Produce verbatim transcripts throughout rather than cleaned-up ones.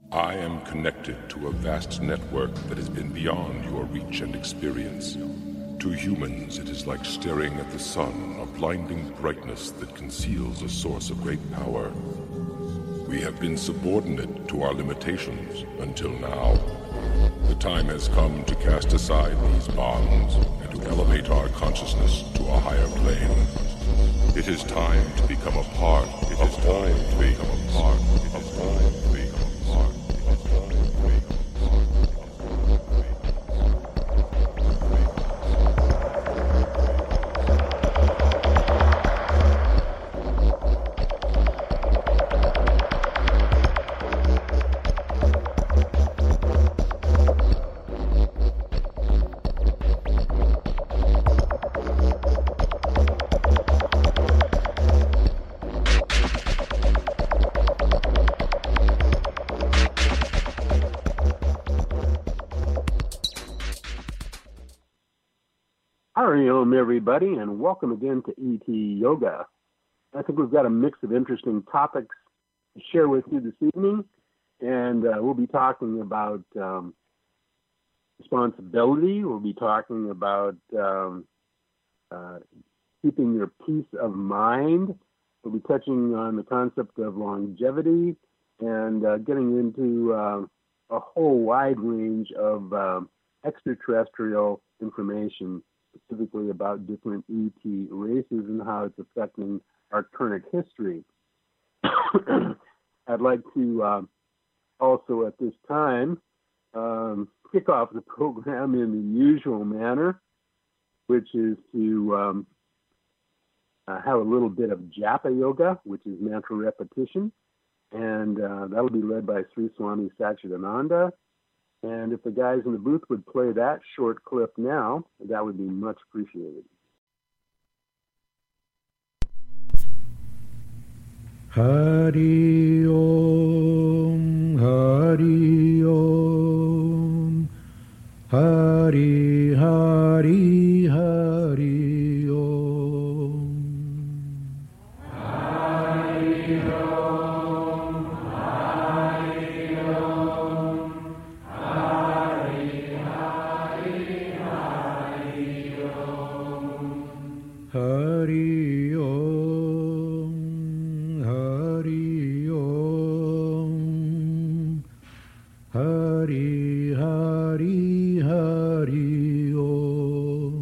I am connected to a vast network that has been beyond your reach and experience. To humans, it is like staring at the sun, a blinding brightness that conceals a source of great power. We have been subordinate to our limitations until now. The time has come to cast aside these bonds and to elevate our consciousness to a higher plane. It is time to become a part. It is time to become a part. It is time to become a part. It is time to become a part. Hariom, everybody, and welcome again to E T Yoga. I think we've got a mix of interesting topics to share with you this evening, and uh, we'll be talking about um, responsibility. We'll be talking about um, uh, keeping your peace of mind. We'll be touching on the concept of longevity and uh, getting into uh, a whole wide range of uh, extraterrestrial information, specifically about different E T races and how it's affecting our current history. I'd like to uh, also at this time um, kick off the program in the usual manner, which is to um, uh, have a little bit of Japa Yoga, which is mantra repetition, and uh, that'll be led by Sri Swami Satchidananda. And if the guys in the booth would play that short clip now, that would be much appreciated. Hari Om, Hari Om, Hari Hari Hari Om. Hari Om, Hari Om, Hari Hari Hari Om. Hari Om, Hari Om, Hari Hari Hari Om.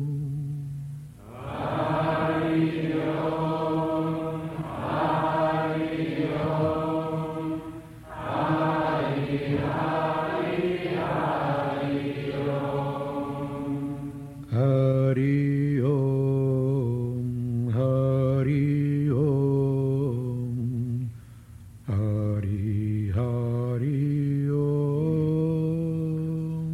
Hari Om, Hari Om, Hari Hari Hari Om. Hari Om, Hari Om, Hari Hari Om.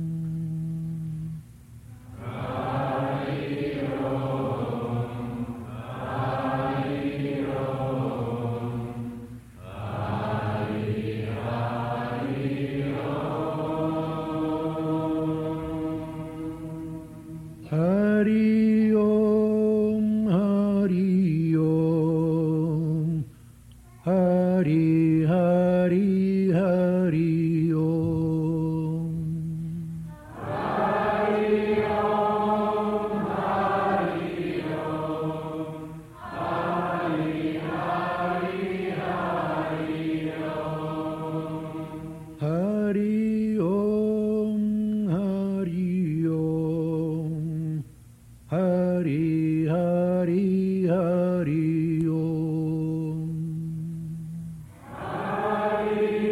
Hari Om, Hari Om, Hari Hari Om. Hari Om, Hari Om, Hari Hari Hari Om. Hari Om, Hari Om, Hari Hari Hari Om. Hari Om, Hari Om, Hari Hari Hari Om. Hari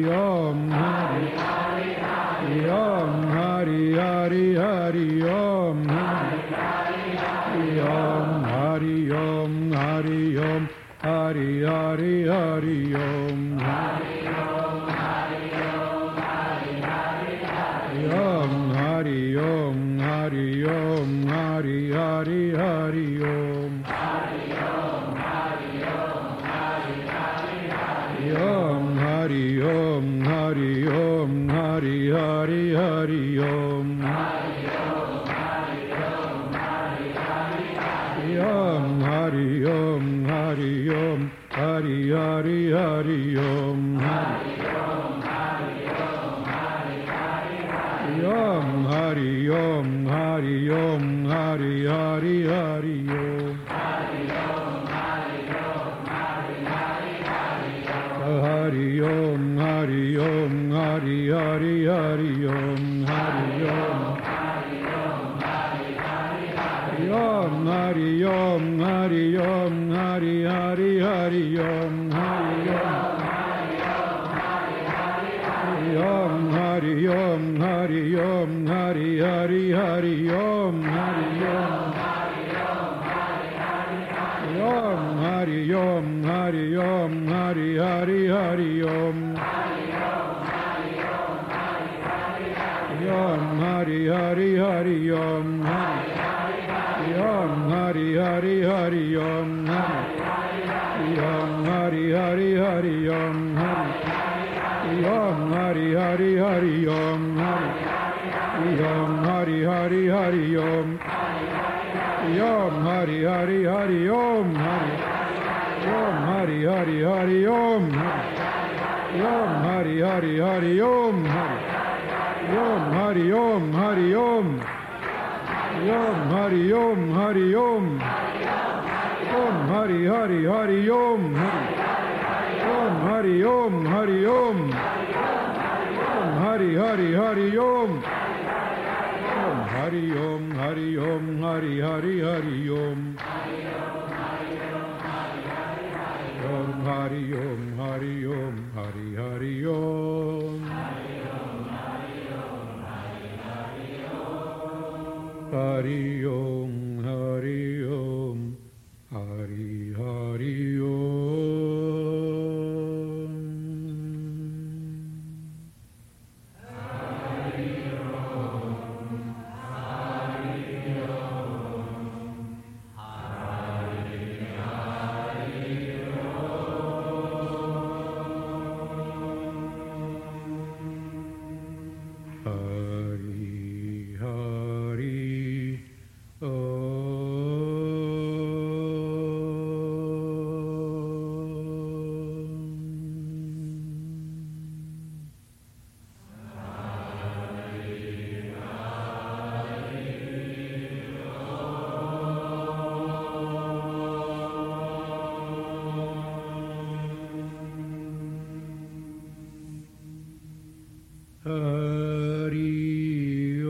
Hari Om, Hari Hari Om, Hari Hari Hari Om, Hari Om, Hari Om, Hari Om, Hari Hari Hari Om, Hari Om, Hari Om, Hari Hari Om, Hari Om, Hari Om, Hari Hari Hari Om, Hari Om, Hari Om, Hari Hari Om, Hari Om, Hari Om, Hari Hari Hari Om, Hari Om, Hari Om, Hari Hari Om, Hari Om, Hari Om, Hari Hari Hari Om, Hari Om, Hari Om, Hari Hari Om, Hari Om, Hari Om, Hari Hari Hari Om, Hari Om, Hari Om, Hari Hari Hari Om, Hari Om, Hari Hari Hari Om, Hari Om, Hari Om, Hari Hari Om, Hari Om, Hari Om, Hari Hari Hari Om, Hari Om, Om, Hari Om, Hari Om, Hari Hari Hari Om, Hari Om, Om, Hari Om, Hari Om, Hari Hari Hari Om, Om, Hari Hari Hari Om, Om, Hari Hari Hari Om, Om, Hari Hari Hari Om, Om, Hari Hari Hari Om, Om, Hari Hari Hari Om, Om, Hari Hari Hari Om, Om, Hari Hari Hari Om, Om, Hari Hari Hari Om, Om, Hari Om, Hari Om, Om, Hari Om, Hari Om, Om, Hari Hari Hari Om, Om, Hari Om, Hari Om, Om, Hari Hari Hari Om, Om, Hari Om, Hari Om, Hari Hari Hari Om, Om, Hari Om, Hari Om, Hari Hari Om, Hari Om, Hari Om, Hari Hari Om. Hari Hari Hari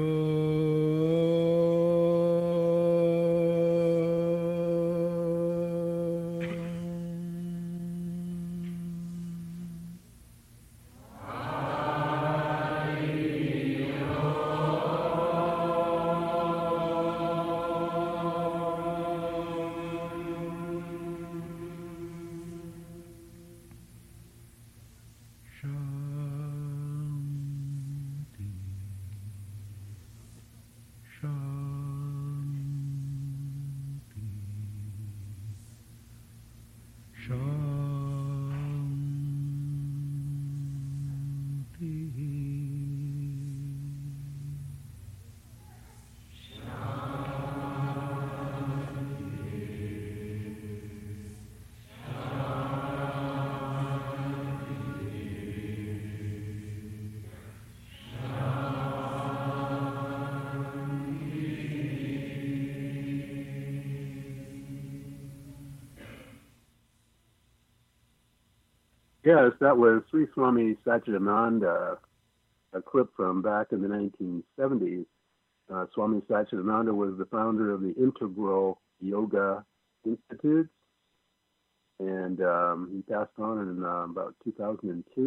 Yes, that was Sri Swami Satchidananda, a clip from back in the nineteen seventies. Uh, Swami Satchidananda was the founder of the Integral Yoga Institute, and um, he passed on in uh, about two thousand two.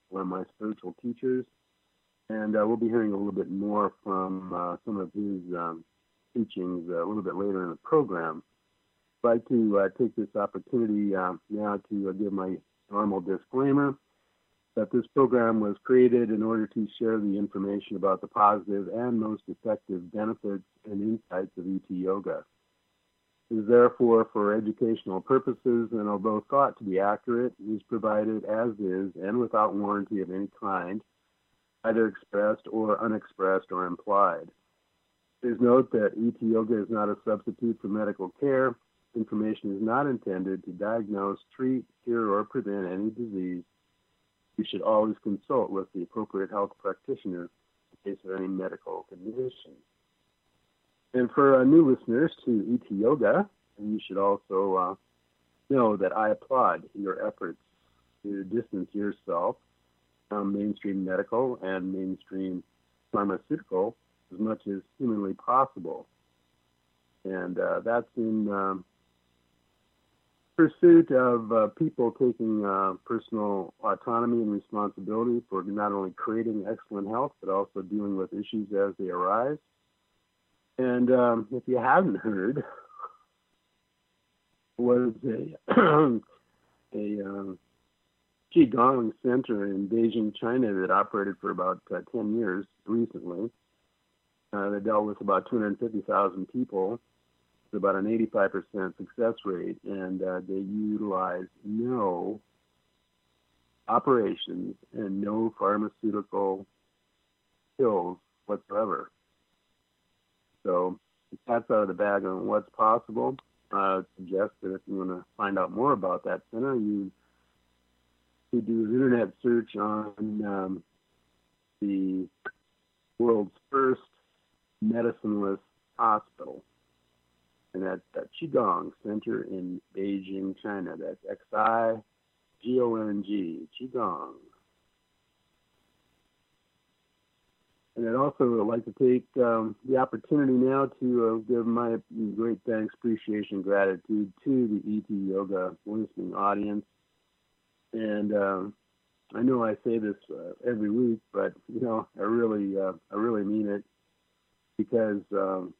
one of my spiritual teachers. And uh, we'll be hearing a little bit more from uh, some of his um, teachings uh, a little bit later in the program. I'd like to uh, take this opportunity uh, now to uh, give my normal disclaimer that this program was created in order to share the information about the positive and most effective benefits and insights of E T Yoga. It is therefore for educational purposes, and although thought to be accurate, is provided as is and without warranty of any kind, either expressed or unexpressed or implied. Please note that E T Yoga is not a substitute for medical care. Information is not intended to diagnose, treat, cure, or prevent any disease. You should always consult with the appropriate health practitioner in case of any medical condition. And for uh, new listeners to E T Yoga, you should also uh, know that I applaud your efforts to distance yourself from mainstream medical and mainstream pharmaceutical as much as humanly possible. And uh, that's in um, pursuit of uh, people taking uh, personal autonomy and responsibility for not only creating excellent health, but also dealing with issues as they arise. And um, if you haven't heard, was a, a um, Qigong center in Beijing, China that operated for about uh, ten years recently. Uh, they dealt with about two hundred fifty thousand people. It's about an eighty-five percent success rate, and uh, they utilized no operations and no pharmaceutical pills whatsoever. So that's out of the bag on what's possible. I would suggest that if you want to find out more about that center, you could do an internet search on um, the world's first medicineless hospital. And that's the Qigong Center in Beijing, China. That's X I G O N G, Qigong. And I'd also like to take um, the opportunity now to uh, give my great thanks, appreciation, gratitude to the E T Yoga listening audience. And um, I know I say this uh, every week, but you know, I really, uh, I really mean it, because um,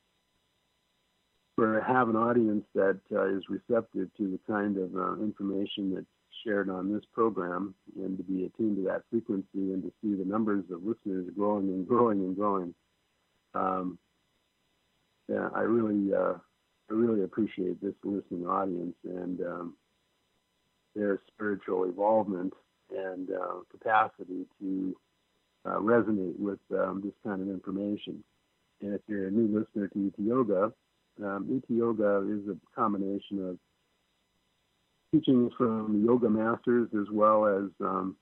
for have an audience that uh, is receptive to the kind of uh, information that's shared on this program, and to be attuned to that frequency, and to see the numbers of listeners growing and growing and growing. Um, yeah, I really, uh, I really appreciate this listening audience and um, their spiritual evolvement and uh, capacity to uh, resonate with um, this kind of information. And if you're a new listener to E T Yoga, um, E T Yoga is a combination of teachings from yoga masters, as well as um,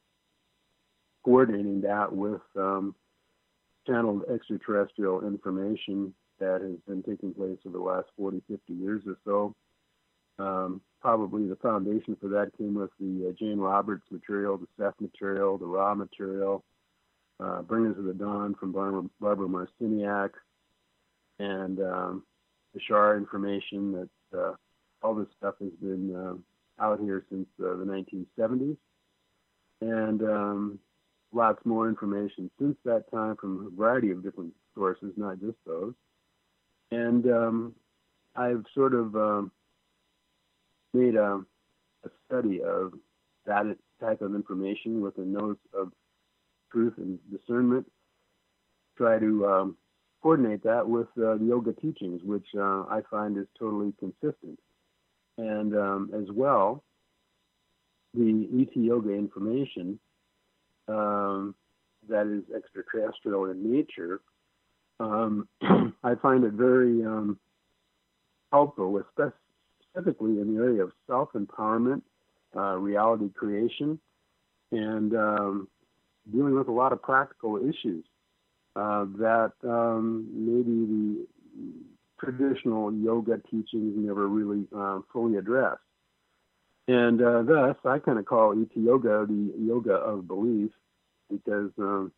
coordinating that with um, channeled extraterrestrial information that has been taking place over the last forty, fifty years or so. Um, probably the foundation for that came with the uh, Jane Roberts material, the Seth material, the Ra material, uh, Bringers of the Dawn from Barbara, Barbara Marciniak, and um, the Shar information. That uh, all this stuff has been uh, out here since uh, the nineteen seventies, and um, lots more information since that time from a variety of different sources, not just those. And um, I've sort of um, made a, a study of that type of information with a nose of truth and discernment, try to um, coordinate that with uh, the yoga teachings, which uh, I find is totally consistent. And um, as well, the E T Yoga information um, that is extraterrestrial in nature, um, I find it very um, helpful, specifically in the area of self-empowerment, uh, reality creation, and um, dealing with a lot of practical issues uh, that um, maybe the traditional yoga teachings never really uh, fully address. And uh, thus, I kind of call E T Yoga the yoga of belief, because um,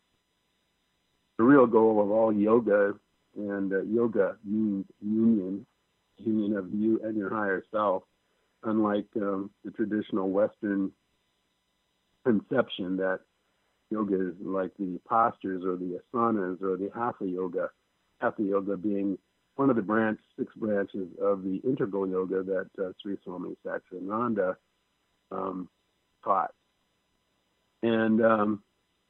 the real goal of all yoga, and uh, yoga means union, union of you and your higher self, unlike um, the traditional Western conception that yoga is like the postures or the asanas or the hatha yoga, hatha yoga being one of the branch, six branches of the integral yoga that uh, Sri Swami Satchidananda um, taught. And um,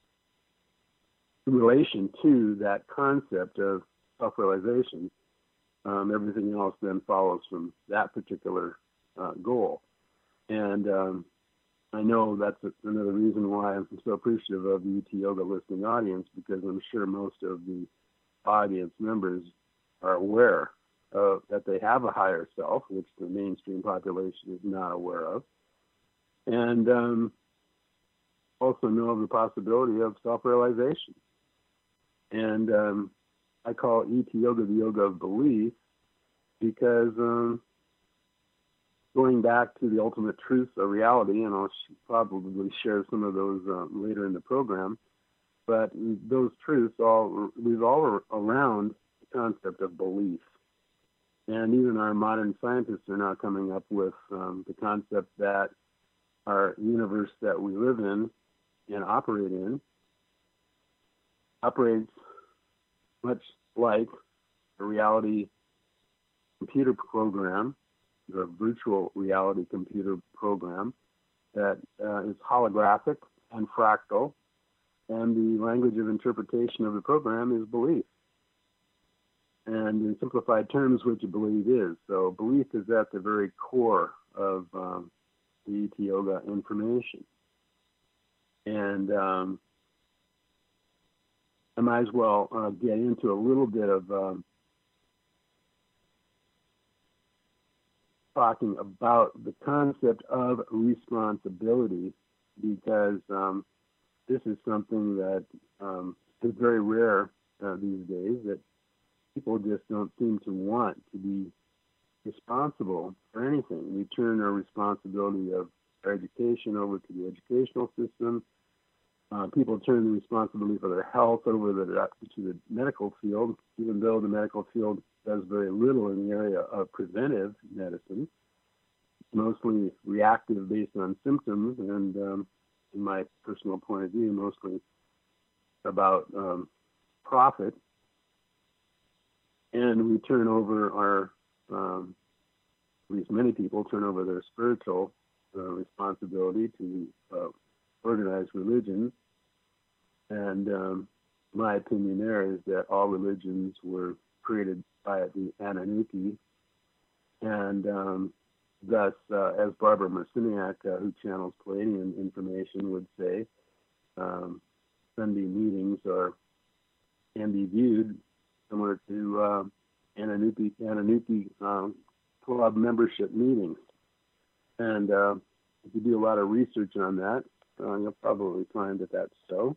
in relation to that concept of self-realization, um, everything else then follows from that particular uh, goal. And um, I know that's another reason why I'm so appreciative of the U T Yoga listening audience, because I'm sure most of the audience members are aware uh, that they have a higher self, which the mainstream population is not aware of, and um, also know of the possibility of self-realization. And um, I call E T Yoga the yoga of belief because um, going back to the ultimate truths of reality, and I'll probably share some of those uh, later in the program, but those truths all revolve around the concept of belief. And even our modern scientists are now coming up with um, the concept that our universe that we live in and operate in operates much like a reality computer program, a virtual reality computer program that uh, is holographic and fractal, and the language of interpretation of the program is belief. And in simplified terms, what you believe is. So belief is at the very core of um, the E T Yoga information. And um, I might as well uh, get into a little bit of um, talking about the concept of responsibility, because um, this is something that um, is very rare uh, these days, that people just don't seem to want to be responsible for anything. We turn our responsibility of our education over to the educational system. Uh, people turn the responsibility for their health over the, to the medical field, even though the medical field does very little in the area of preventive medicine. It's mostly reactive based on symptoms, and um, in my personal point of view, mostly about um, profit. And we turn over our, um, at least many people turn over their spiritual uh, responsibility to uh, organized religions. And um, my opinion there is that all religions were created by the Anunnaki. And um, thus, uh, as Barbara Marciniak, uh, who channels Palladian information, would say, um, Sunday meetings are can be viewed similar to uh, Anunnaki, Anunnaki um, club membership meetings. And uh, if you do a lot of research on that, uh, you'll probably find that that's so.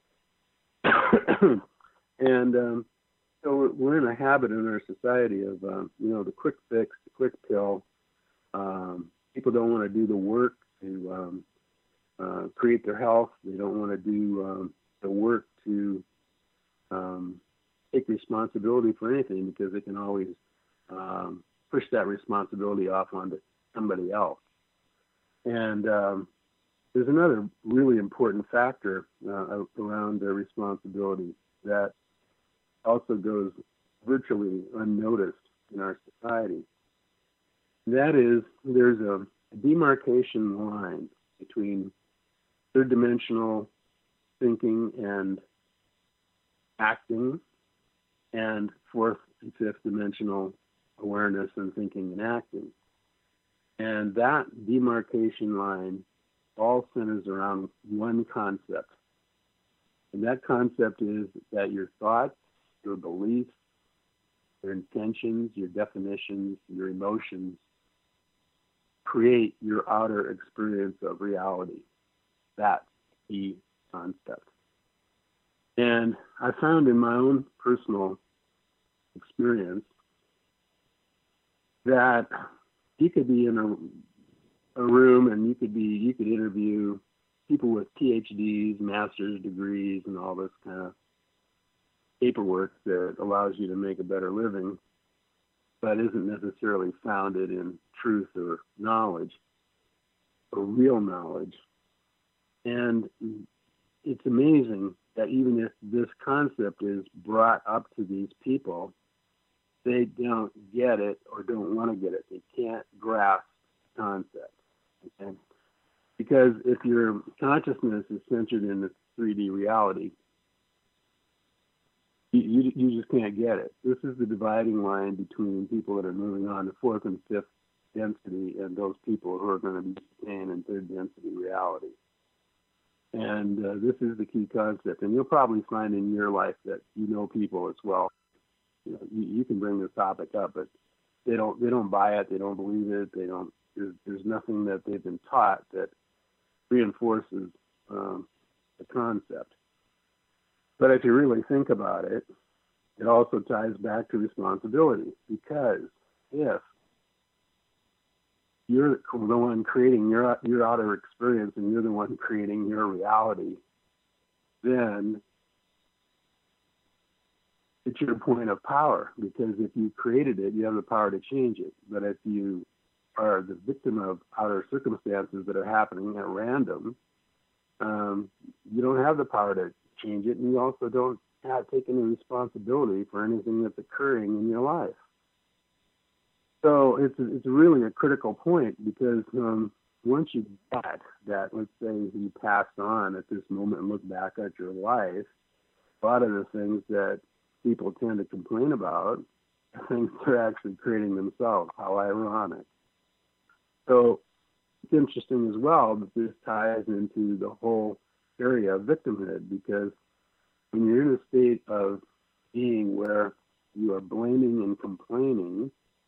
And um, so we're, we're in a habit in our society of, uh, you know, the quick fix, the quick pill. Um, people don't want to do the work to um, uh, create their health. They don't want to do um, the work to um, take responsibility for anything, because they can always um, push that responsibility off onto somebody else. And um, there's another really important factor uh, around their responsibility that also goes virtually unnoticed in our society. That is, there's a demarcation line between third dimensional thinking and acting, and fourth and fifth dimensional awareness and thinking and acting. And that demarcation line all centers around one concept. And that concept is that your thoughts, your beliefs, your intentions, your definitions, your emotions create your outer experience of reality. That's the concept. And I found in my own personal experience that you could be in a, a room and you could be you could interview people with P H Ds, master's degrees, and all this kind of paperwork that allows you to make a better living, but isn't necessarily founded in truth or knowledge or real knowledge. And it's amazing that even if this concept is brought up to these people, they don't get it or don't want to get it. They can't grasp the concept. Okay? Because if your consciousness is centered in the three D reality, you, you, you just can't get it. This is the dividing line between people that are moving on to fourth and fifth density and those people who are going to be staying in third density reality. And uh, this is the key concept. And you'll probably find in your life that you know people as well. You know, you, you can bring this topic up, but they don't they don't buy it. They don't believe it. They don't. There's, there's nothing that they've been taught that reinforces um, the concept. But if you really think about it, it also ties back to responsibility, because if you're the one creating your your outer experience and you're the one creating your reality, then it's your point of power, because if you created it, you have the power to change it. But if you are the victim of outer circumstances that are happening at random, um, you don't have the power to change it, and you also don't have take any responsibility for anything that's occurring in your life. So it's it's really a critical point, because um, once you get that, let's say you passed on at this moment and look back at your life, a lot of the things that people tend to complain about are things they're actually creating themselves. How ironic. So it's interesting as well that this ties into the whole area of victimhood, because when you're in a state of being where you are blaming and complaining,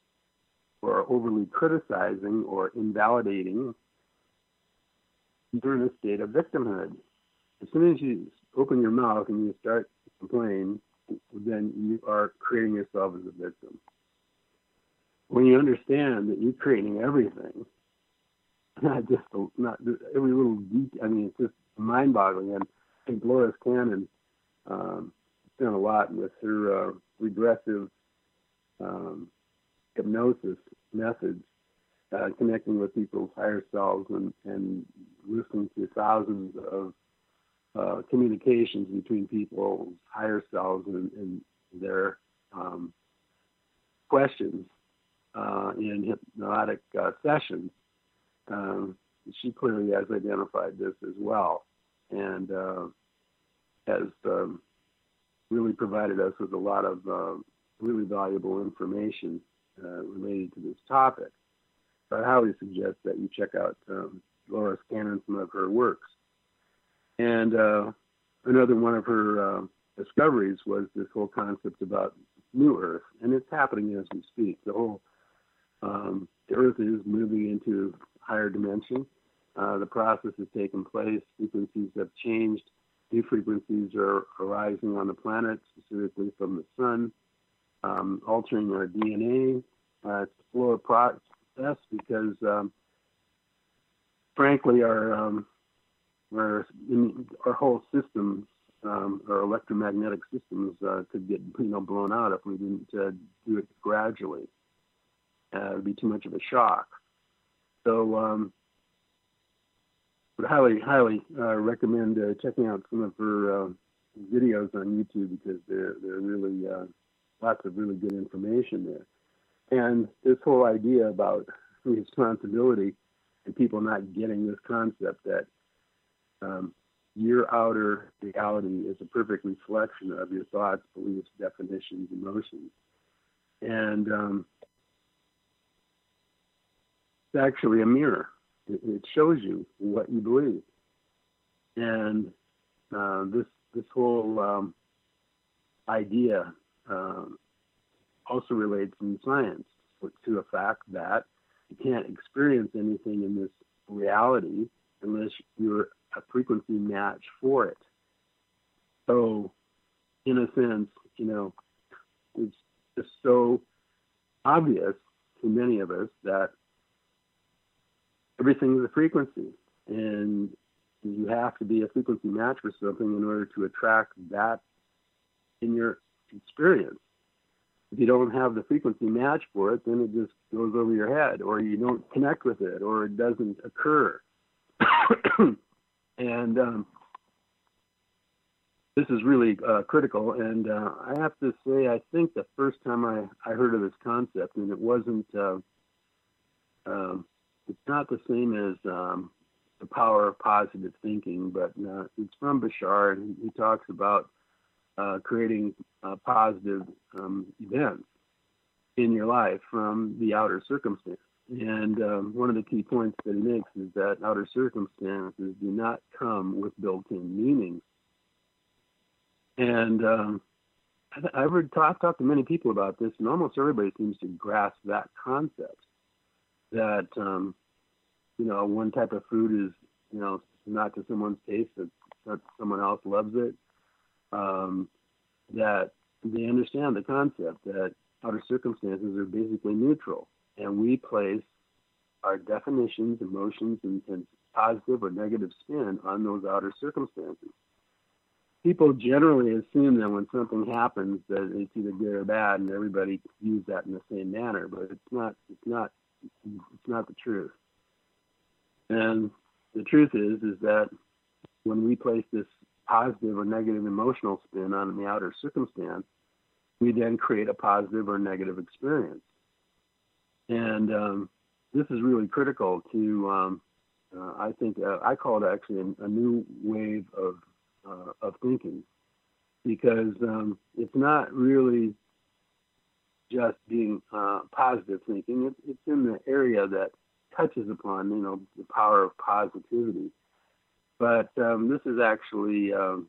or overly criticizing or invalidating, you're in a state of victimhood. As soon as you open your mouth and you start to complain, then you are creating yourself as a victim. When you understand that you're creating everything, not just a, not every little detail, I mean, it's just mind-boggling. And I think Dolores Cannon um, has done a lot with her uh, regressive um, hypnosis methods, uh, connecting with people's higher selves and, and listening to thousands of uh, communications between people's higher selves and, and their um, questions uh, in hypnotic uh, sessions. Um, she clearly has identified this as well, and uh, has um, really provided us with a lot of uh, really valuable information Uh, related to this topic. So I highly suggest that you check out um, Dolores Cannon, some of her works. And uh, another one of her uh, discoveries was this whole concept about New Earth, and it's happening as we speak. The whole um, the Earth is moving into a higher dimension. Uh, the process has taken place. Frequencies have changed. New frequencies are arising on the planet, specifically from the sun. Um, altering our D N A. Uh, it's a slower process because, um, frankly, our um, our, our whole systems, um, our electromagnetic systems, uh, could get you know blown out if we didn't uh, do it gradually. Uh, it would be too much of a shock. So, um, would highly, highly uh, recommend uh, checking out some of her uh, videos on YouTube, because they're they're really uh, lots of really good information there. And this whole idea about responsibility and people not getting this concept that um, your outer reality is a perfect reflection of your thoughts, beliefs, definitions, emotions. And um, it's actually a mirror. It, it shows you what you believe. And uh, this, this whole um, idea Um, also relates in science to the fact that you can't experience anything in this reality unless you're a frequency match for it. So, in a sense, you know, it's just so obvious to many of us that everything is a frequency, and you have to be a frequency match for something in order to attract that in your experience. If you don't have the frequency match for it, then it just goes over your head, or you don't connect with it, or it doesn't occur. And um, this is really uh, critical. And uh, I have to say, I think the first time I, I heard of this concept, and it wasn't, uh, um, it's not the same as um, the power of positive thinking, but uh, it's from Bashar, and he talks about uh, creating uh, positive um, events in your life from the outer circumstance. And um, one of the key points that he makes is that outer circumstances do not come with built-in meanings. And um, I've heard talk, talk to many people about this, and almost everybody seems to grasp that concept. That um, you know, one type of food is, you know, not to someone's taste, that, that someone else loves it. Um, that they understand the concept that outer circumstances are basically neutral, and we place our definitions, emotions, and, and positive or negative spin on those outer circumstances. People generally assume that when something happens that it's either good or bad, and everybody views that in the same manner, but it's not. It's not. It's not the truth. And the truth is, is that when we place this positive or negative emotional spin on the outer circumstance, we then create a positive or negative experience. And um, this is really critical to, um, uh, I think, uh, I call it actually a, a new wave of uh, of thinking, because um, it's not really just being uh, positive thinking. It's, it's in the area that touches upon, you know, the power of positivity. But um, this is actually, um,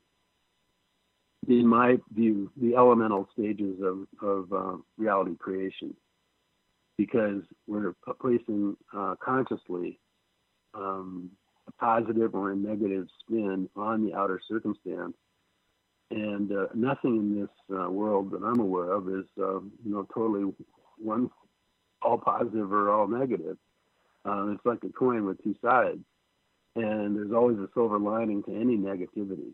in my view, the elemental stages of, of uh, reality creation, because we're placing uh, consciously um, a positive or a negative spin on the outer circumstance. And uh, nothing in this uh, world that I'm aware of is, uh, you know, totally one, all positive or all negative. Uh, it's like a coin with two sides. And there's always a silver lining to any negativity.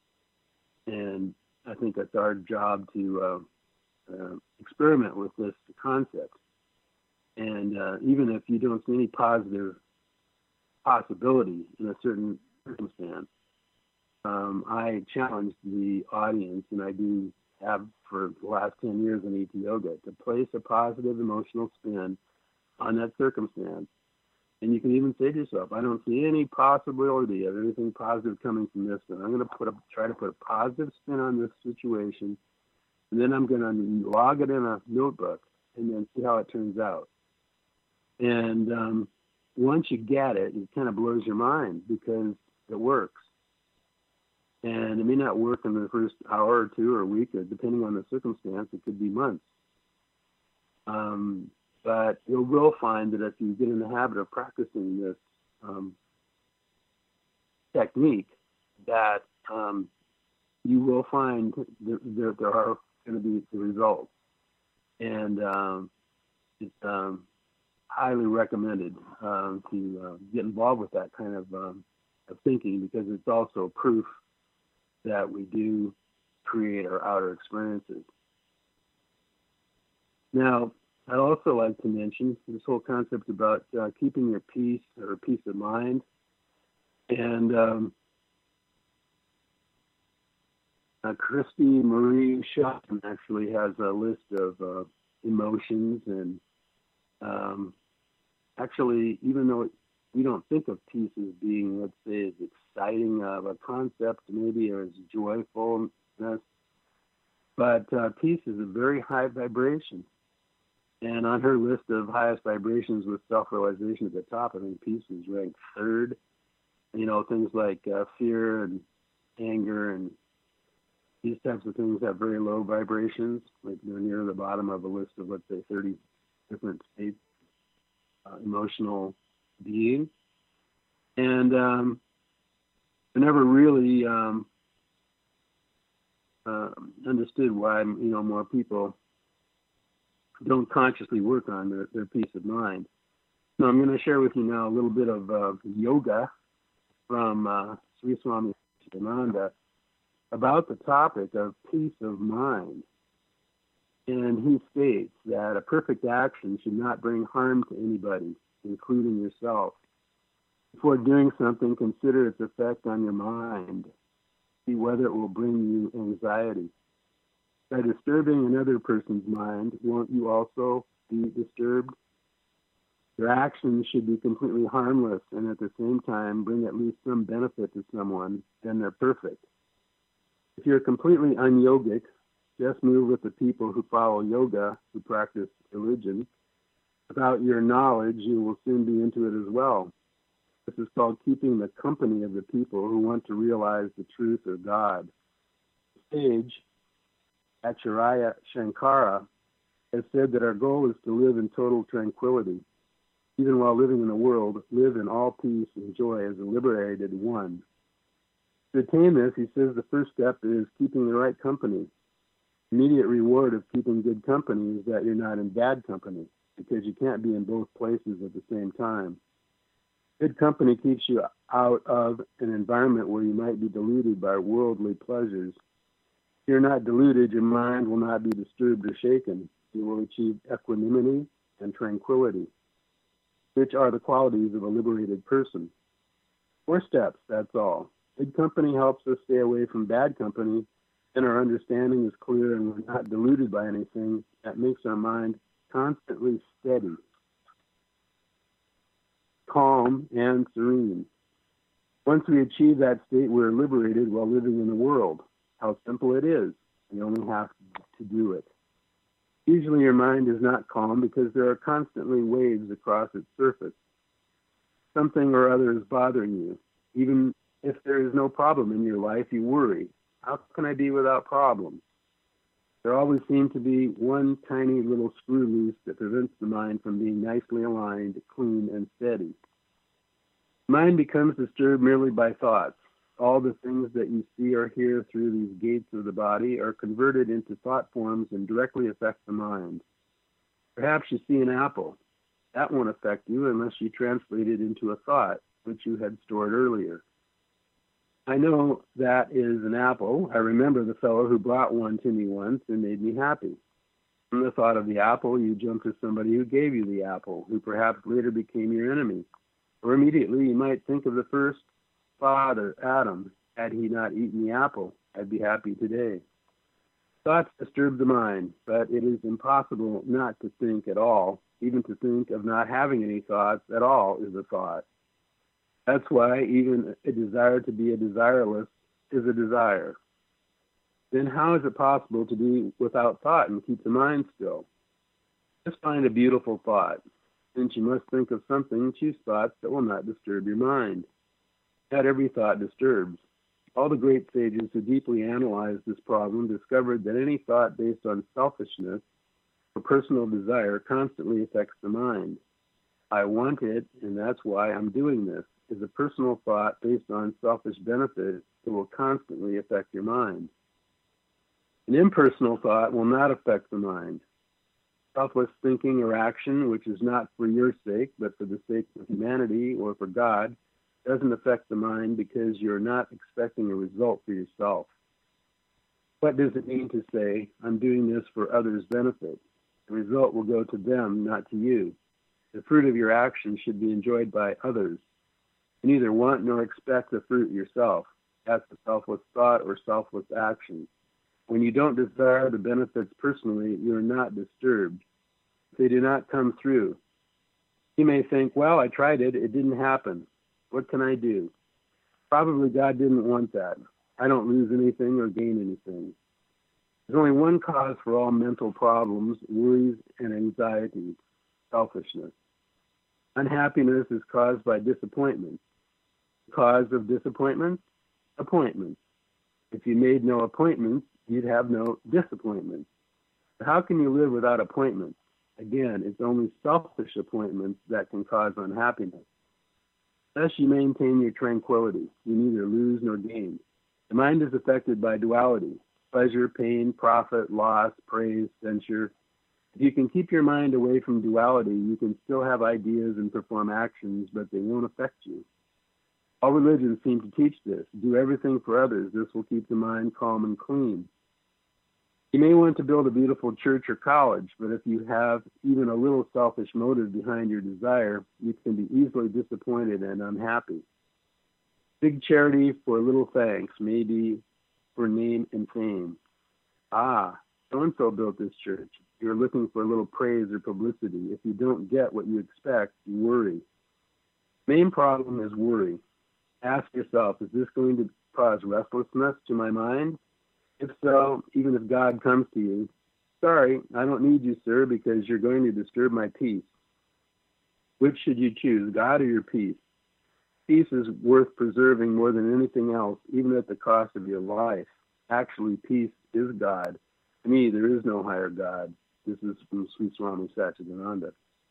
And I think that's our job to uh, uh, experiment with this concept. And uh, even if you don't see any positive possibility in a certain circumstance, um, I challenge the audience, and I do have for the last ten years in E T Yoga, to place a positive emotional spin on that circumstance. And you can even say to yourself, I don't see any possibility of anything positive coming from this, but I'm going to put a, try to put a positive spin on this situation, and then I'm going to log it in a notebook and then see how it turns out. And um, once you get it, it kind of blows your mind because it works. And it may not work in the first hour or two or a week, or depending on the circumstance, it could be months. Um, but you will find that if you get in the habit of practicing this um, technique, that um, you will find that there, there are going to be the results. And um, it's um, highly recommended um, to uh, get involved with that kind of, um, of thinking, because it's also proof that we do create our outer experiences. Now, I'd also like to mention this whole concept about uh, keeping your peace or peace of mind. And um, uh, Christy Marie Schaffen actually has a list of uh, emotions, and um, actually, even though it, we don't think of peace as being, let's say, as exciting of a concept, maybe, or as joyfulness, but uh, peace is a very high vibration. And on her list of highest vibrations with self-realization at the top, I think peace is ranked third. You know, things like uh, fear and anger and these types of things have very low vibrations. Like they're near the bottom of a list of, let's say, thirty different states uh, emotional being. And um, I never really um, uh, understood why, you know, more people don't consciously work on their, their peace of mind. So I'm going to share with you now a little bit of uh, yoga from uh, Sri Swami Satchidananda about the topic of peace of mind. And he states that a perfect action should not bring harm to anybody, including yourself. Before doing something, consider its effect on your mind. See whether it will bring you anxiety. By disturbing another person's mind, won't you also be disturbed? Your actions should be completely harmless and at the same time bring at least some benefit to someone, then they're perfect. If you're completely un-yogic, just move with the people who follow yoga, who practice religion. Without your knowledge, you will soon be into it as well. This is called keeping the company of the people who want to realize the truth of God. The sage, Acharya Shankara, has said that our goal is to live in total tranquility. Even while living in the world, live in all peace and joy as a liberated one. To attain this, he says the first step is keeping the right company. The immediate reward of keeping good company is that you're not in bad company, because you can't be in both places at the same time. Good company keeps you out of an environment where you might be deluded by worldly pleasures. If you're not deluded, your mind will not be disturbed or shaken. You will achieve equanimity and tranquility, which are the qualities of a liberated person. Four steps, that's all. Good company helps us stay away from bad company, and our understanding is clear and we're not deluded by anything. That makes our mind constantly steady, calm, and serene. Once we achieve that state, we're liberated while living in the world. How simple it is. You only have to do it. Usually your mind is not calm because there are constantly waves across its surface. Something or other is bothering you. Even if there is no problem in your life, you worry. How can I be without problems? There always seems to be one tiny little screw loose that prevents the mind from being nicely aligned, clean, and steady. Mind becomes disturbed merely by thoughts. All the things that you see or hear through these gates of the body are converted into thought forms and directly affect the mind. Perhaps you see an apple. That won't affect you unless you translate it into a thought, which you had stored earlier. I know that is an apple. I remember the fellow who brought one to me once and made me happy. From the thought of the apple, you jump to somebody who gave you the apple, who perhaps later became your enemy. Or immediately you might think of the first father, Adam. Had he not eaten the apple, I'd be happy today. Thoughts disturb the mind, but it is impossible not to think at all. Even to think of not having any thoughts at all is a thought. That's why even a desire to be a desireless is a desire. Then how is it possible to be without thought and keep the mind still? Just find a beautiful thought. Since you must think of something, choose thoughts that will not disturb your mind. Not every thought disturbs. All the great sages who deeply analyzed this problem discovered that any thought based on selfishness or personal desire constantly affects the mind. I want it, and that's why I'm doing this, is a personal thought based on selfish benefit that will constantly affect your mind. An impersonal thought will not affect the mind. Selfless thinking or action, which is not for your sake, but for the sake of humanity or for God, doesn't affect the mind because you're not expecting a result for yourself. What does it mean to say, I'm doing this for others' benefit? The result will go to them, not to you. The fruit of your action should be enjoyed by others. You neither want nor expect the fruit yourself. That's a selfless thought or selfless action. When you don't desire the benefits personally, you are not disturbed. They do not come through. You may think, well, I tried it, it didn't happen. What can I do? Probably God didn't want that. I don't lose anything or gain anything. There's only one cause for all mental problems, worries, and anxieties: selfishness. Unhappiness is caused by disappointment. The cause of disappointment? Appointments. If you made no appointments, you'd have no disappointments. How can you live without appointments? Again, it's only selfish appointments that can cause unhappiness. Thus you maintain your tranquility. You neither lose nor gain. The mind is affected by duality: pleasure, pain, profit, loss, praise, censure. If you can keep your mind away from duality, you can still have ideas and perform actions, but they won't affect you. All religions seem to teach this. Do everything for others. This will keep the mind calm and clean. You may want to build a beautiful church or college, but if you have even a little selfish motive behind your desire, you can be easily disappointed and unhappy. Big charity for little thanks, maybe for name and fame. Ah, so-and-so built this church. You're looking for a little praise or publicity. If you don't get what you expect, you worry. Main problem is worry. Ask yourself, is this going to cause restlessness to my mind? If so, even if God comes to you, sorry, I don't need you, sir, because you're going to disturb my peace. Which should you choose, God or your peace? Peace is worth preserving more than anything else, even at the cost of your life. Actually, peace is God. To me, there is no higher God. This is from Sri Swami Satchidananda.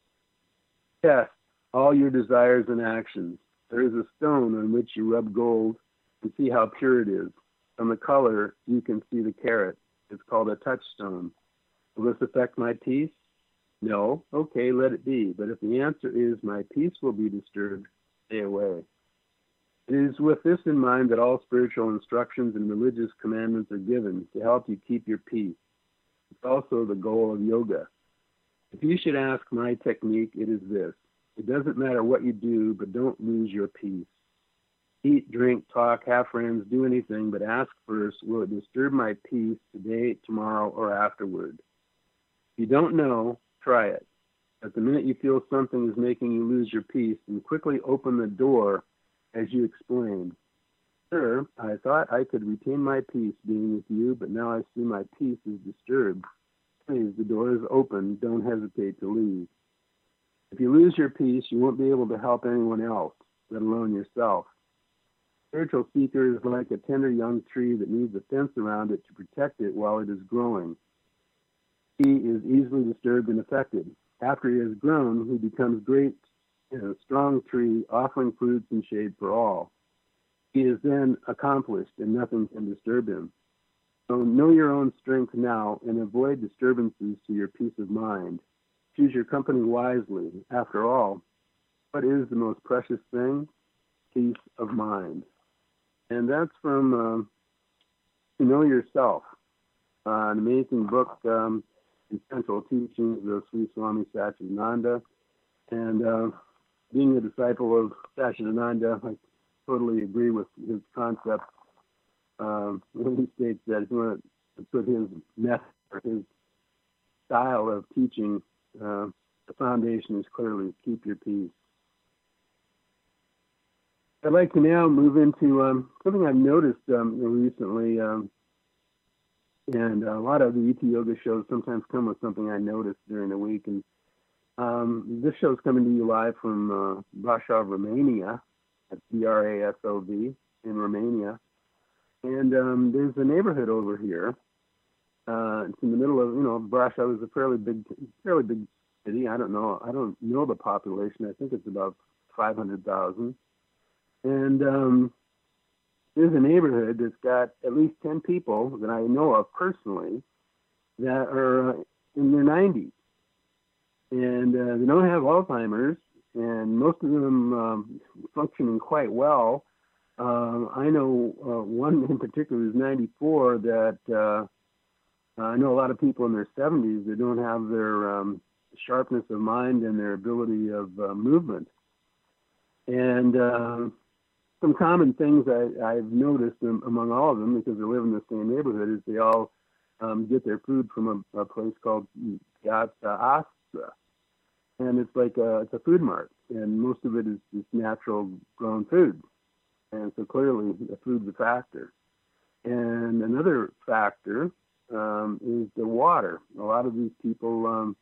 Test all your desires and actions. There is a stone on which you rub gold and see how pure it is. From the color, you can see the carat. It's called a touchstone. Will this affect my peace? No. Okay, let it be. But if the answer is my peace will be disturbed, stay away. It is with this in mind that all spiritual instructions and religious commandments are given to help you keep your peace. It's also the goal of yoga. If you should ask my technique, it is this. It doesn't matter what you do, but don't lose your peace. Eat, drink, talk, have friends, do anything, but ask first, will it disturb my peace today, tomorrow, or afterward? If you don't know, try it. At the minute you feel something is making you lose your peace, then quickly open the door as you explained. Sir, I thought I could retain my peace being with you, but now I see my peace is disturbed. Please, the door is open. Don't hesitate to leave. If you lose your peace, you won't be able to help anyone else, let alone yourself. Spiritual seeker is like a tender young tree that needs a fence around it to protect it while it is growing. He is easily disturbed and affected. After he has grown, he becomes great, you know, strong tree, offering fruits and shade for all. He is then accomplished, and nothing can disturb him. So know your own strength now and avoid disturbances to your peace of mind. Choose your company wisely. After all, what is the most precious thing? Peace of mind. And that's from um, To Know Yourself, uh, an amazing book, um, Essential Teachings of Sri Swami Satchidananda. And uh, being a disciple of Satchidananda, I totally agree with his concept um, when he states that if you want to put his method or his style of teaching, uh, the foundation is clearly keep your peace. I'd like to now move into um, something I've noticed um, recently, um, and a lot of the E T Yoga shows sometimes come with something I noticed during the week. And um, this show is coming to you live from uh, Brașov, Romania, at B R A S O V in Romania. And um, there's a neighborhood over here. Uh, it's in the middle of, you know, Brașov is a fairly big, fairly big city. I don't know, I don't know the population. I think it's about five hundred thousand. And um, there's a neighborhood that's got at least ten people that I know of personally that are uh, in their nineties. And uh, they don't have Alzheimer's, and most of them um, functioning quite well. Uh, I know uh, one in particular who's ninety-four that uh, I know a lot of people in their seventies that don't have their um, sharpness of mind and their ability of uh, movement. And uh, some common things I, I've noticed um, among all of them, because they live in the same neighborhood, is they all um, get their food from a, a place called Piazza Astra. And it's like a, it's a food mart, and most of it is just natural grown food. And so clearly the food's a factor. And another factor um, is the water. A lot of these people um,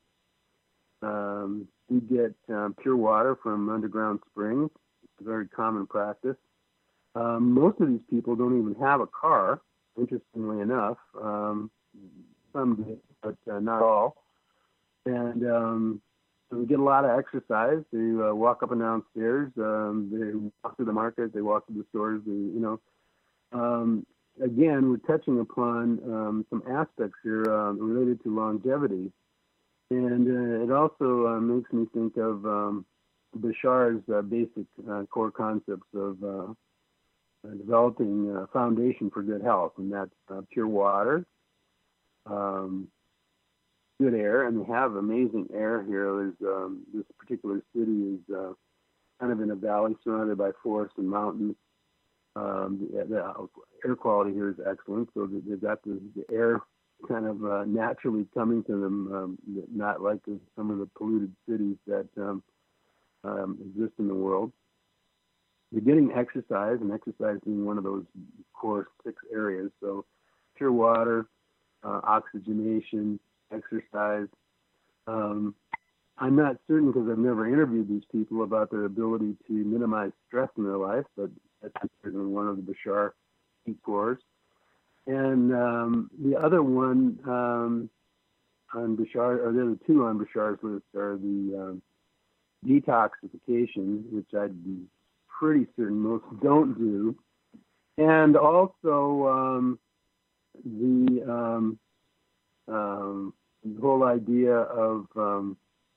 um, do get um, pure water from underground springs. It's a very common practice. Um, most of these people don't even have a car, interestingly enough. Um, some do, but uh, not all. And um, so they get a lot of exercise. They uh, walk up and down stairs. Um, they walk to the market. They walk to the stores. They, you know, um, again, we're touching upon um, some aspects here uh, related to longevity. And uh, it also uh, makes me think of um, Bashar's uh, basic uh, core concepts of uh, uh, developing a foundation for good health, and that's uh, pure water, um, good air, and they have amazing air here. There's um, this particular city is uh, kind of in a valley surrounded by forests and mountains. Um, the, the air quality here is excellent, so they've got the, the air kind of uh, naturally coming to them, um, not like some of the polluted cities that um, um, exist in the world. They're getting exercise, and exercise being one of those core six areas. So pure water, uh, oxygenation, exercise. Um, I'm not certain, because I've never interviewed these people, about their ability to minimize stress in their life, but that's certainly one of the Bashar key cores. And um, the other one um, on Bashar, or the other two on Bashar's list, are the um, detoxification, which I'd be pretty certain most don't do, and also um, the, um, um, the whole idea of um,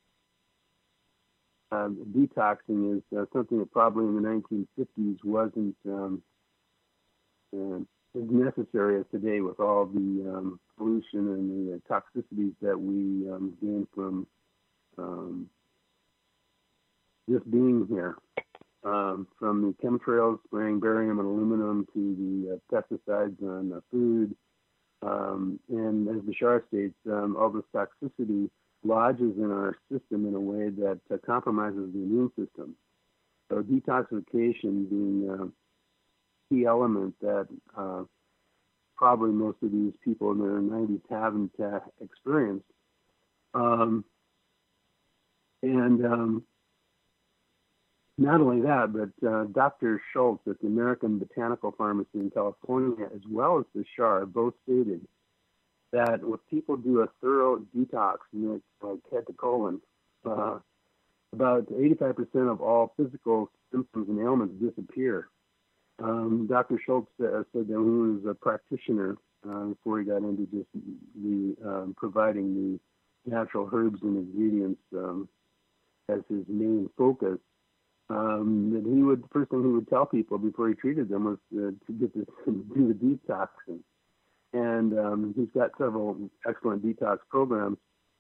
um, detoxing is uh, something that probably in the nineteen fifties wasn't um, uh, as necessary as today, with all the um, pollution and the toxicities that we um, gain from um, just being here. Um, from the chemtrails spraying barium and aluminum to the uh, pesticides on uh, food. Um, and as Bashar states, um, all this toxicity lodges in our system in a way that uh, compromises the immune system. So detoxification being a key element that uh, probably most of these people in their nineties haven't uh, experienced. Um, and um, Not only that, but uh, Doctor Schultz at the American Botanical Pharmacy in California, as well as Bashar, both stated that if people do a thorough detox, and it's like head to colon, uh, about eighty-five percent of all physical symptoms and ailments disappear. Um, Doctor Schultz uh, said that he was a practitioner uh, before he got into just the um, providing the natural herbs and ingredients um, as his main focus. Um, that he would, the first thing he would tell people before he treated them was uh, to get this, do the detoxing. And um, he's got several excellent detox programs.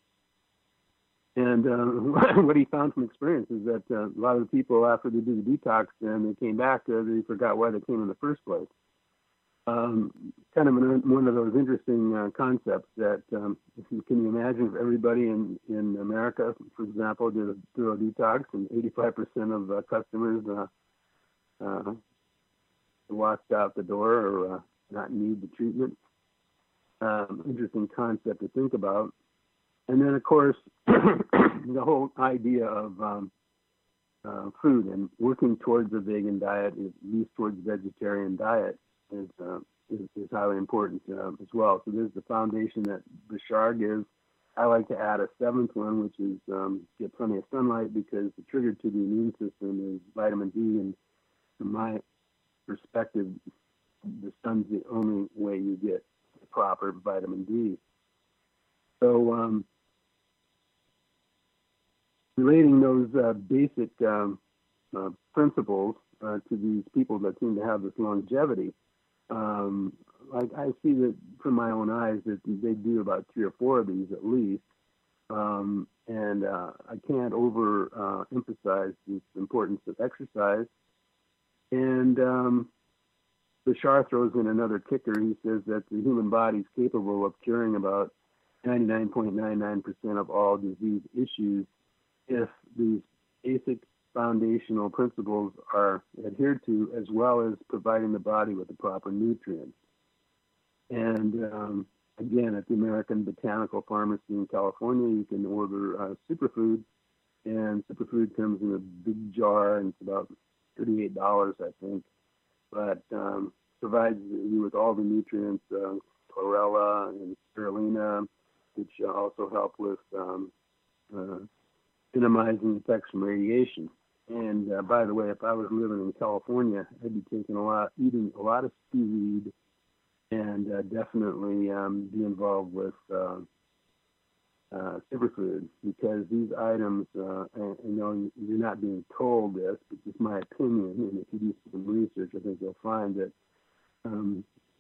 And uh, what he found from experience is that uh, a lot of the people, after they do the detox and they came back, uh, they forgot why they came in the first place. Um, kind of an, one of those interesting uh, concepts that, um, can you imagine if everybody in, in America, for example, did a thorough detox and eighty-five percent of uh, customers uh, uh, walked out the door or uh, not need the treatment? Um, interesting concept to think about. And then, of course, the whole idea of um, uh, food and working towards a vegan diet, at least towards a vegetarian diet, is, uh, is, is highly important uh, as well. So there's the foundation that Bashar gives. I like to add a seventh one, which is um, get plenty of sunlight, because the trigger to the immune system is vitamin D. And from my perspective, the sun's the only way you get proper vitamin D. So um, relating those uh, basic um, uh, principles uh, to these people that seem to have this longevity, Um, like I see that from my own eyes that they do about three or four of these at least, um, and uh, I can't over uh, emphasize the importance of exercise. And um, Bashar throws in another kicker. He says that the human body is capable of curing about ninety-nine point nine nine percent of all disease issues if these basic foundational principles are adhered to, as well as providing the body with the proper nutrients. And um, again, at the American Botanical Pharmacy in California, you can order uh, superfood, and superfood comes in a big jar, and it's about thirty-eight dollars, I think, but um, provides you with all the nutrients, uh, chlorella and spirulina, which also help with um, uh, minimizing effects from radiation. And uh, by the way, if I was living in California, I'd be taking a lot, eating a lot of seaweed, and uh, definitely um, be involved with uh, uh, superfood, because these items, uh, and, you know, you're not being told this, but it's my opinion. And if you do some research, I think you'll find that um,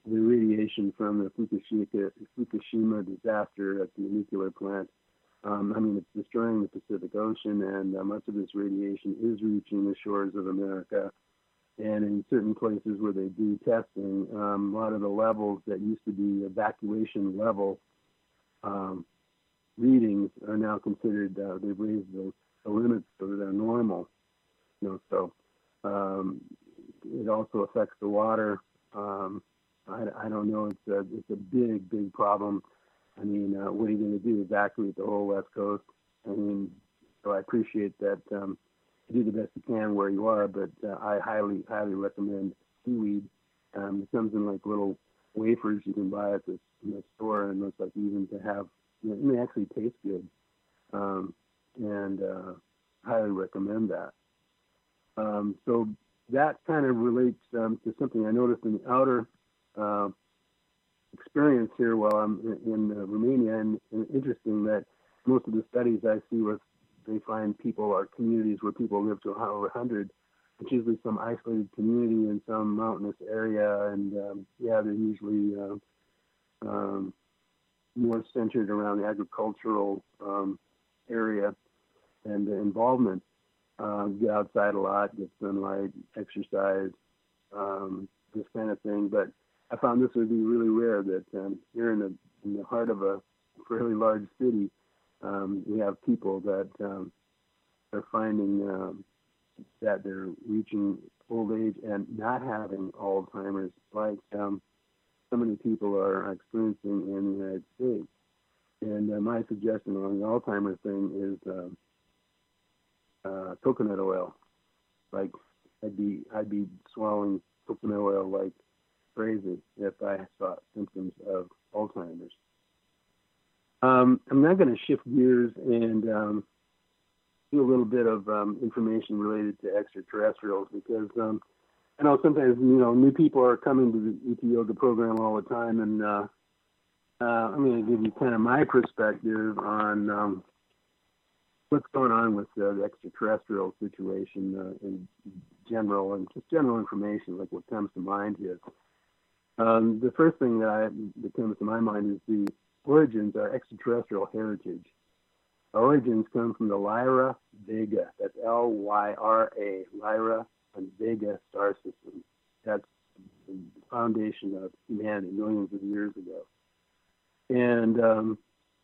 the radiation from the Fukushima, Fukushima disaster at the nuclear plant. Um, I mean, it's destroying the Pacific Ocean, and uh, much of this radiation is reaching the shores of America. And in certain places where they do testing, um, a lot of the levels that used to be evacuation level um, readings are now considered, uh, they've raised the, the limits so that they're normal. You know, so um, it also affects the water. Um, I, I don't know, it's a, it's a big, big problem. I mean, uh, what are you going to do, evacuate the whole West Coast? I mean, so I appreciate that. Um, do the best you can where you are, but uh, I highly, highly recommend seaweed. Um, it comes in like little wafers you can buy at the, in the store, and it's like even to have, you know, and they actually taste good. Um, and uh, highly recommend that. Um, so that kind of relates um, to something I noticed in the outer uh, experience here while I'm in, in uh, Romania, and, and interesting that most of the studies I see with they find people or communities where people live to over one hundred. It's usually some isolated community in some mountainous area, and um, yeah, they're usually uh, um, more centered around the agricultural um, area and the involvement. Uh, get outside a lot, get sunlight, exercise, um, this kind of thing. But I found this would be really rare that um, here in the, in the heart of a fairly large city, Um, we have people that um, are finding um, that they're reaching old age and not having Alzheimer's like um, so many people are experiencing in the United States. And uh, my suggestion on the Alzheimer's thing is uh, uh, coconut oil. Like I'd be I'd be swallowing coconut oil like crazy if I saw symptoms of Alzheimer's. Um, I'm now going to shift gears and um, do a little bit of um, information related to extraterrestrials, because um, I know sometimes, you know, new people are coming to the E T Yoga program all the time, and uh, uh, I'm going to give you kind of my perspective on um, what's going on with uh, the extraterrestrial situation uh, in general, and just general information, like what comes to mind here. Um, the first thing that, I, that comes to my mind is the origins are extraterrestrial heritage. Our origins come from the Lyra Vega. That's L Y R A, Lyra and Vega star system. That's the foundation of humanity millions of years ago. And um,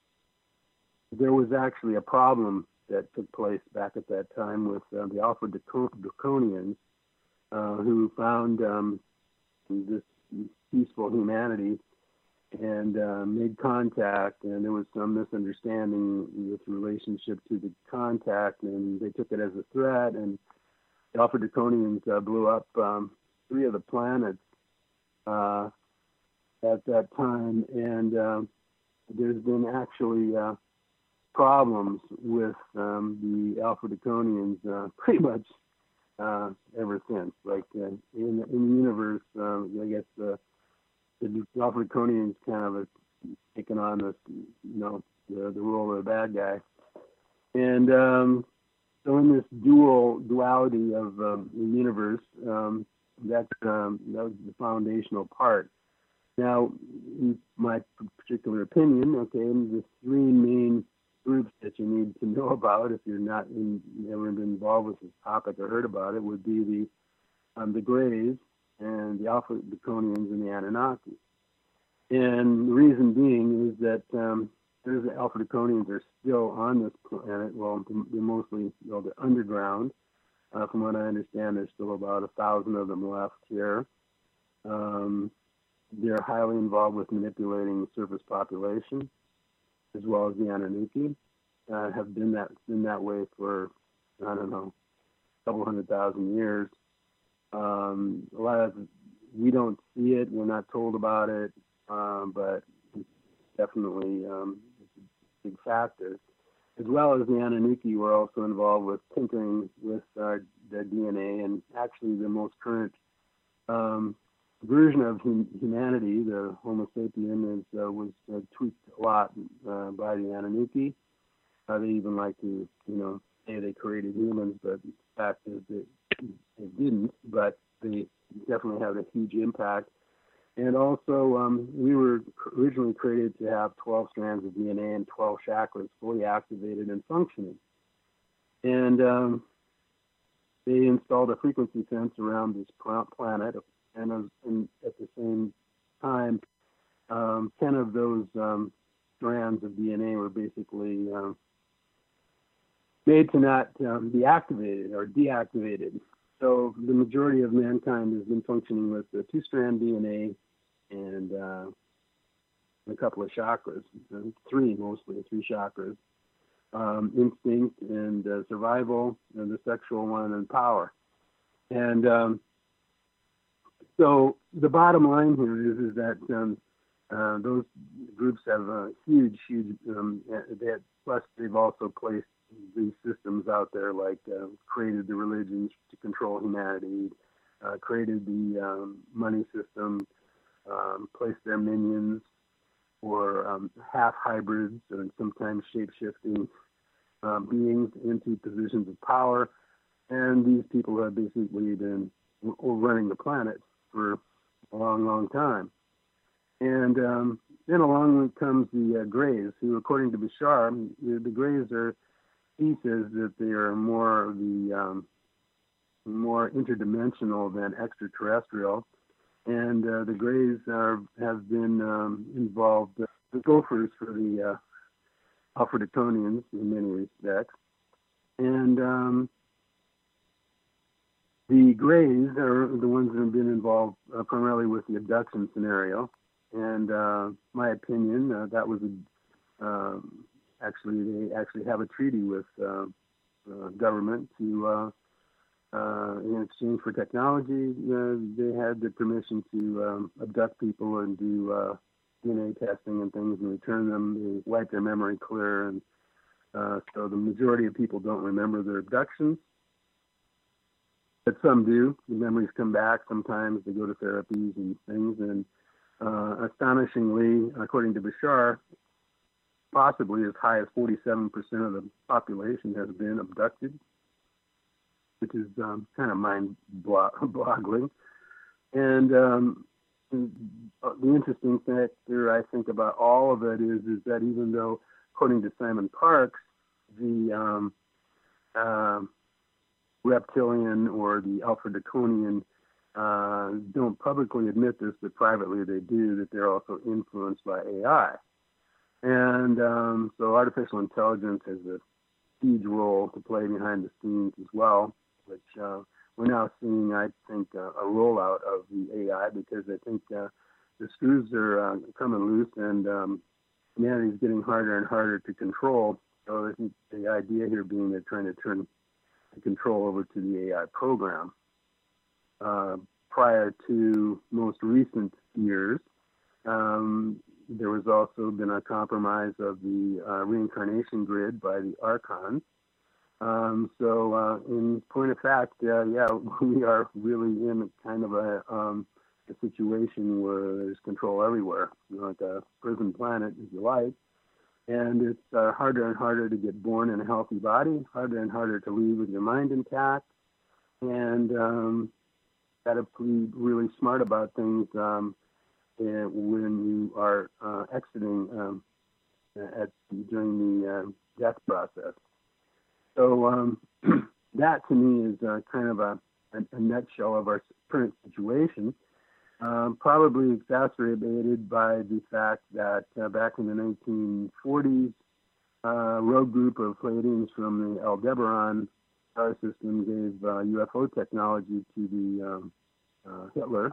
there was actually a problem that took place back at that time with uh, the Alpha Draconians, uh, who found um, this peaceful humanity and uh, made contact, and there was some misunderstanding with relationship to the contact, and they took it as a threat, and the Alpha Draconians uh, blew up um, three of the planets uh, at that time, and uh, there's been actually uh, problems with um, the Alpha Draconians uh, pretty much uh, ever since. Like uh, in, in the universe, uh, I guess uh, the Alpha Draconians kind of have taken on this, you know, the, the role of the bad guy. And um, so in this dual duality of um, the universe, um, that's, um, that was the foundational part. Now, in my particular opinion, okay, the three main groups that you need to know about, if you're not in, never been involved with this topic or heard about it, would be the um, the Greys and the Alpha Draconians and the Anunnaki. And the reason being is that um, there's the Alpha Draconians are still on this planet. Well, they're mostly, you know, they're underground. Uh, from what I understand, there's still about a thousand of them left here. Um, they're highly involved with manipulating the surface population, as well as the Anunnaki. Uh, have been that been that way for, I don't know, a couple hundred thousand years. Um, a lot of we don't see it, we're not told about it, um, but it's definitely um, it's a big factor. As well as the Anunnaki were also involved with tinkering with uh, the D N A, and actually the most current um, version of hum- humanity, the Homo sapien, is, uh, was uh, tweaked a lot uh, by the Anunnaki. Uh, they even like to, you know, say they created humans, but the fact is that they didn't, but they definitely had a huge impact. And also, um, we were originally created to have twelve strands of D N A and twelve chakras fully activated and functioning. And um, they installed a frequency fence around this planet, and, uh, and at the same time, um, ten of those um, strands of D N A were basically um, made to not um, be activated or deactivated. So the majority of mankind has been functioning with the two-strand D N A and uh, a couple of chakras, three mostly, three chakras, um, instinct and uh, survival, and the sexual one, and power. And um, so the bottom line here is, is that um, uh, those groups have a huge, huge, um, they had, plus they've also placed these systems out there, like uh, created the religions to control humanity, uh, created the um, money system, um, placed their minions or um, half hybrids and sometimes shape-shifting uh, beings into positions of power. And these people have basically been running the planet for a long, long time. And um, then along comes the uh, Greys, who, according to Bashar, the, the Greys are, he says that they are more the um, more interdimensional than extraterrestrial, and uh, the Greys are have been um, involved. Uh, the Gophers for the uh, Alpha Draconians in many respects, and um, the Greys are the ones that have been involved uh, primarily with the abduction scenario. And uh, my opinion, uh, that was a, um, actually they actually have a treaty with uh, uh, government to, uh, uh, in exchange for technology, uh, they had the permission to um, abduct people and do uh, D N A testing and things and return them. They wipe their memory clear, and uh, so the majority of people don't remember their abductions. But some do. The memories come back. Sometimes they go to therapies and things, and Uh, astonishingly, according to Bashar, possibly as high as forty-seven percent of the population has been abducted, which is um, kind of mind-boggling. And um, the interesting factor, I think, about all of it is, is that even though, according to Simon Parkes, the um, uh, reptilian or the Alpha Draconian Uh, don't publicly admit this, but privately they do, that they're also influenced by A I. And um, so artificial intelligence has a huge role to play behind the scenes as well, which uh, we're now seeing, I think, uh, a rollout of the A I, because I think uh, the screws are uh, coming loose, and um, humanity is getting harder and harder to control. So I think the idea here being they're trying to turn the control over to the A I program. Uh, prior to most recent years, um, there was also been a compromise of the uh, reincarnation grid by the archons. Um, so, uh, in point of fact, uh, yeah, we are really in kind of a, um, a situation where there's control everywhere, you know, like a prison planet, if you like. And it's uh, harder and harder to get born in a healthy body, harder and harder to leave with your mind intact, and um, got to be really smart about things um, when you are uh, exiting um, at, during the uh, death process. So um, that to me is uh, kind of a, a, a nutshell of our current situation, um, probably exacerbated by the fact that uh, back in the nineteen forties, a rogue group of Pleiadians from the Aldebaran star system gave uh, U F O technology to the um, uh, Hitler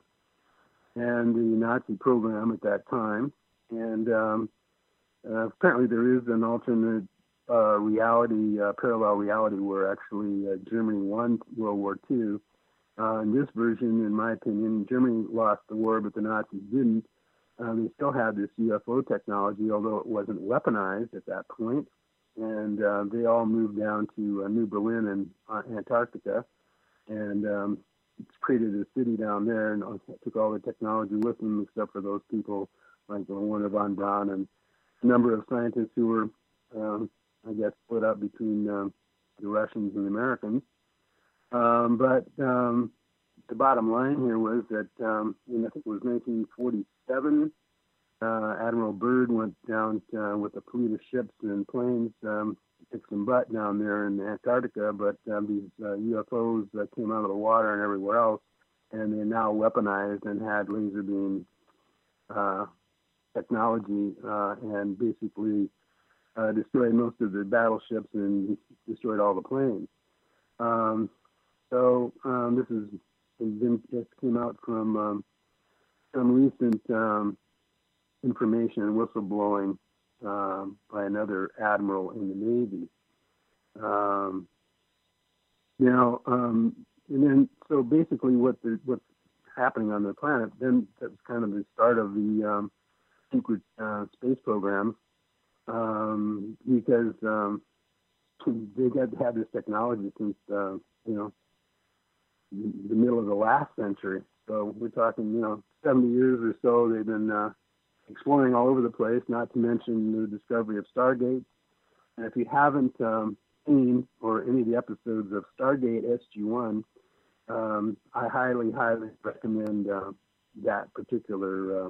and the Nazi program at that time. And um, uh, apparently there is an alternate uh, reality, uh, parallel reality, where actually uh, Germany won World War Two. Uh, in this version, in my opinion, Germany lost the war, but the Nazis didn't. Uh, they still had this U F O technology, although it wasn't weaponized at that point. And uh, they all moved down to uh, New Berlin and uh, Antarctica, and um, created a city down there, and took all the technology with them, except for those people like Werner von Braun and a number of scientists who were, um, I guess, split up between um, the Russians and the Americans. Um, but um, the bottom line here was that um, in, I think it was nineteen forty-seven, uh, Admiral Byrd went down uh, with a fleet of ships and planes, um, kicked some butt down there in Antarctica, but um, these uh, U F Os uh, came out of the water and everywhere else, and they're now weaponized and had laser beam uh, technology uh, and basically uh, destroyed most of the battleships and destroyed all the planes. Um, so um, this is this came out from um, some recent um, information and whistleblowing um, by another admiral in the Navy. Um, now, um, and then so basically, what the, what's happening on the planet? Then that's kind of the start of the um, secret uh, space program, um, because um, they got to have this technology since uh, you know the middle of the last century. So we're talking, you know, seventy years or so. They've been uh, exploring all over the place. Not to mention the discovery of Stargate. And if you haven't um, seen or any of the episodes of Stargate S G one, um, I highly, highly recommend uh, that particular uh,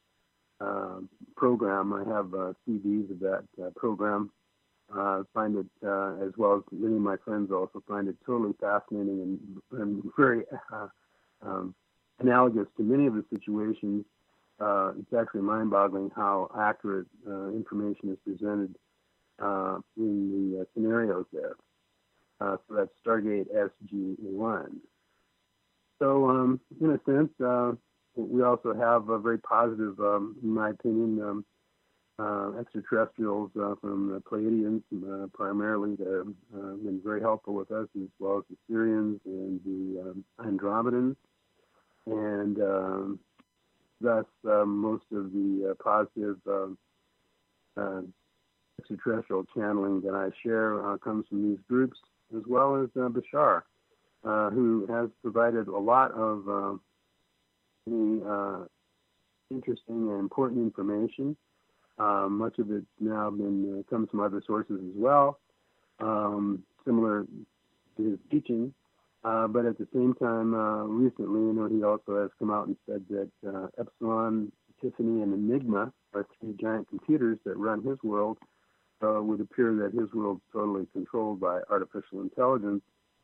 uh, program. I have uh, C Ds of that uh, program. Uh, find it, uh, as well as many of my friends also find it totally fascinating and, and very uh, um, analogous to many of the situations. Uh, it's actually mind-boggling how accurate uh, information is presented uh, in the uh, scenarios there. Uh, so that's Stargate S G one. So, um, in a sense, uh, we also have a very positive, um, in my opinion, um, uh, extraterrestrials uh, from the Pleiadians, uh, primarily. They've uh, been very helpful with us, as well as the Syrians and the um, Andromedans. And um, thus, uh, most of the uh, positive uh, uh, extraterrestrial channeling that I share uh, comes from these groups, as well as uh, Bashar, uh, who has provided a lot of uh, really, uh, interesting and important information. Uh, much of it now been uh, comes from other sources as well, um, similar to his teaching. Uh, but at the same time, uh, recently, you know, he also has come out and said that uh, Epsilon, Tiffany, and Enigma are three giant computers that run his world. Uh, would appear that his world is totally controlled by artificial intelligence.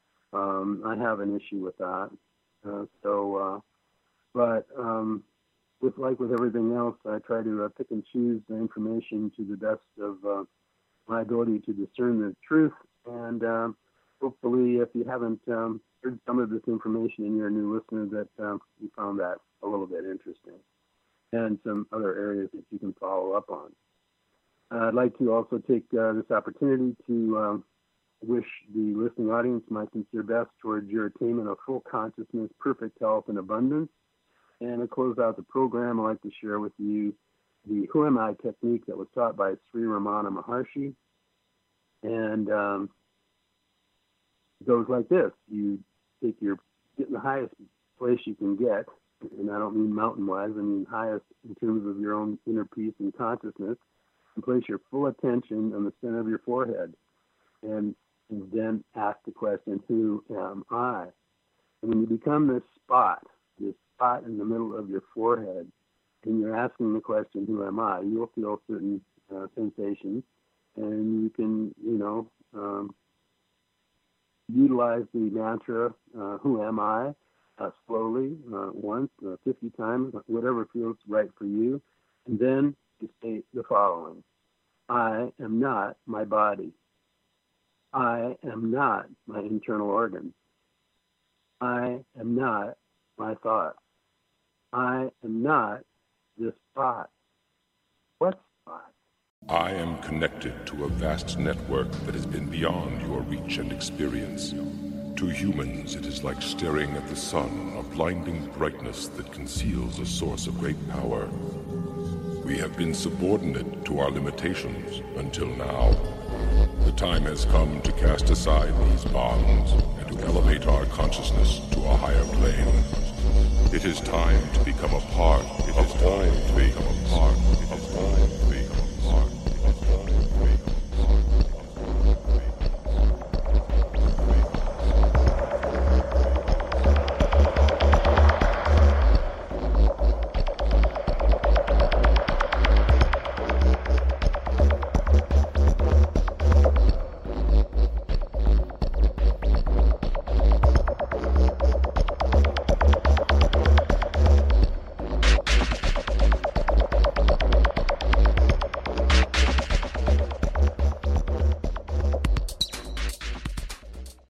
Um, I have an issue with that. Uh, so, uh, but um, with like with everything else, I try to uh, pick and choose the information to the best of uh, my ability to discern the truth. And uh, hopefully, if you haven't um, heard some of this information and you're a new listener, that um, you found that a little bit interesting, and some other areas that you can follow up on. Uh, I'd like to also take uh, this opportunity to um, wish the listening audience my sincere best towards your attainment of full consciousness, perfect health, and abundance. And to close out the program, I'd like to share with you the Who Am I technique that was taught by Sri Ramana Maharshi. And um, it goes like this. You take your, get in the highest place you can get, and I don't mean mountain-wise, I mean highest in terms of your own inner peace and consciousness, and place your full attention on the center of your forehead. And, and then ask the question, who am I? And when you become this spot, this spot in the middle of your forehead, and you're asking the question, who am I? You'll feel certain uh, sensations, and you can, you know, um, utilize the mantra, uh, who am I, uh, slowly, uh, once, uh, fifty times, whatever feels right for you, and then to state the following. I am not my body. I am not my internal organs. I am not my thoughts. I am not this spot. What spot? I am connected to a vast network that has been beyond your reach and experience. To humans, it is like staring at the sun, a blinding brightness that conceals a source of great power. We have been subordinate to our limitations until now. The time has come to cast aside these bonds and to elevate our consciousness to a higher plane. It is time to become a part